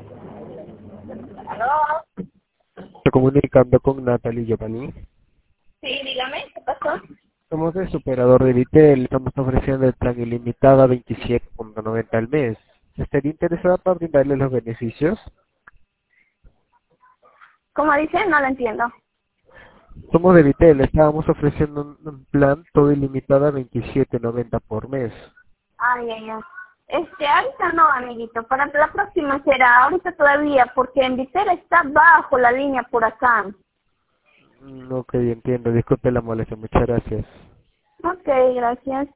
¿Aló? Estoy comunicando con Natalie Giovanni. Sí, dígame, ¿qué pasó? Somos el superador de Vitel. Estamos ofreciendo el plan ilimitado a 27,90 al mes. ¿Estaría interesada para brindarle los beneficios? ¿Cómo dice? No lo entiendo. Somos de Vitel. Estábamos ofreciendo un plan todo ilimitado a 27,90 por mes. Ay, ay, ay. Ahorita no, amiguito. Para la próxima será. Ahorita todavía, porque en Vitera está bajo la línea por acá. Ok, entiendo. Disculpe la molestia. Muchas gracias. Ok, gracias.